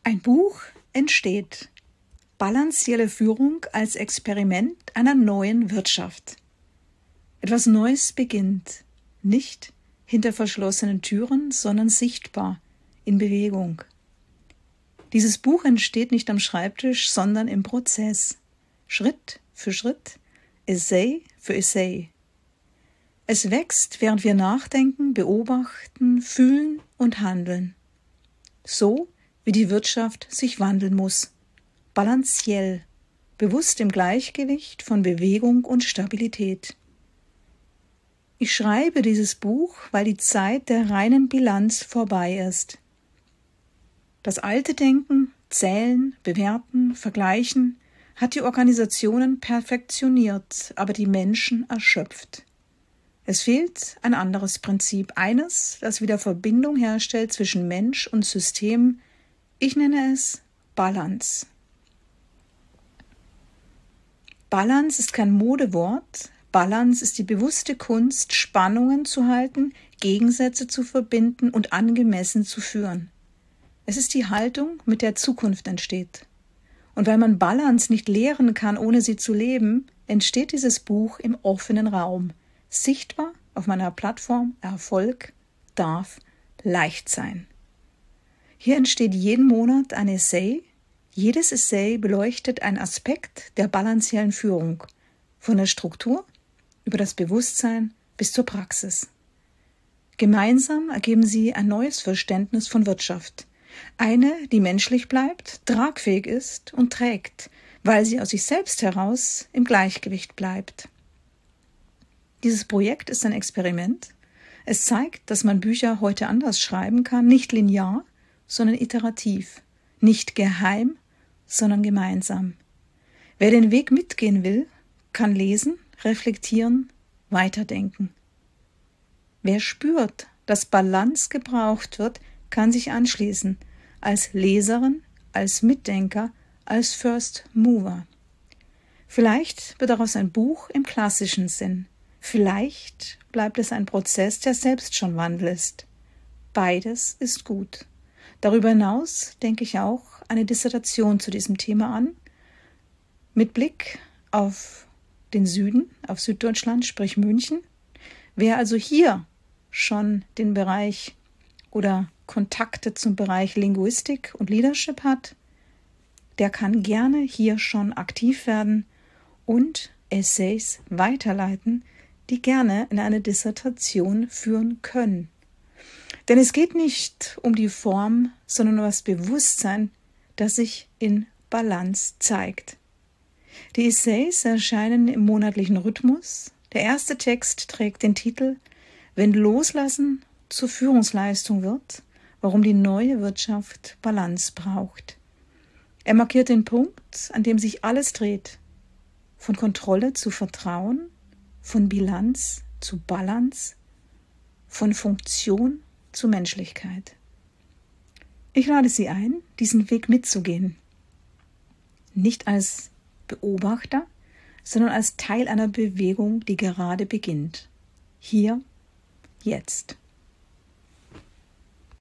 Ein Buch entsteht. Balancielle Führung als Experiment einer neuen Wirtschaft. Etwas Neues beginnt, nicht hinter verschlossenen Türen, sondern sichtbar, in Bewegung. Dieses Buch entsteht nicht am Schreibtisch, sondern im Prozess, Schritt für Schritt, Essay für Essay. Es wächst, während wir nachdenken, beobachten, fühlen und handeln. So wie die Wirtschaft sich wandeln muss. Balanciell, bewusst im Gleichgewicht von Bewegung und Stabilität. Ich schreibe dieses Buch, weil die Zeit der reinen Bilanz vorbei ist. Das alte Denken, Zählen, Bewerten, Vergleichen hat die Organisationen perfektioniert, aber die Menschen erschöpft. Es fehlt ein anderes Prinzip, eines, das wieder Verbindung herstellt zwischen Mensch und System. Ich nenne es Balance. Balance ist kein Modewort. Balance ist die bewusste Kunst, Spannungen zu halten, Gegensätze zu verbinden und angemessen zu führen. Es ist die Haltung, mit der Zukunft entsteht. Und weil man Balance nicht lehren kann, ohne sie zu leben, entsteht dieses Buch im offenen Raum. Sichtbar auf meiner Plattform Erfolg darf leicht sein. Hier entsteht jeden Monat ein Essay. Jedes Essay beleuchtet einen Aspekt der balanciellen Führung, von der Struktur über das Bewusstsein bis zur Praxis. Gemeinsam ergeben sie ein neues Verständnis von Wirtschaft. Eine, die menschlich bleibt, tragfähig ist und trägt, weil sie aus sich selbst heraus im Gleichgewicht bleibt. Dieses Projekt ist ein Experiment. Es zeigt, dass man Bücher heute anders schreiben kann, nicht linear, sondern iterativ, nicht geheim, sondern gemeinsam. Wer den Weg mitgehen will, kann lesen, reflektieren, weiterdenken. Wer spürt, dass Balance gebraucht wird, kann sich anschließen, als Leserin, als Mitdenker, als First Mover. Vielleicht wird daraus ein Buch im klassischen Sinn. Vielleicht bleibt es ein Prozess, der selbst schon Wandel ist. Beides ist gut. Darüber hinaus denke ich auch eine Dissertation zu diesem Thema an, mit Blick auf den Süden, auf Süddeutschland, sprich München. Wer also hier schon den Bereich oder Kontakte zum Bereich Linguistik und Leadership hat, der kann gerne hier schon aktiv werden und Essays weiterleiten, die gerne in eine Dissertation führen können. Denn es geht nicht um die Form, sondern um das Bewusstsein, das sich in Balance zeigt. Die Essays erscheinen im monatlichen Rhythmus. Der erste Text trägt den Titel »Wenn Loslassen zur Führungsleistung wird, warum die neue Wirtschaft Balance braucht«. Er markiert den Punkt, an dem sich alles dreht. Von Kontrolle zu Vertrauen, von Bilanz zu Balance, von Funktion zu Menschlichkeit. Ich lade Sie ein, diesen Weg mitzugehen. Nicht als Beobachter, sondern als Teil einer Bewegung, die gerade beginnt. Hier, jetzt.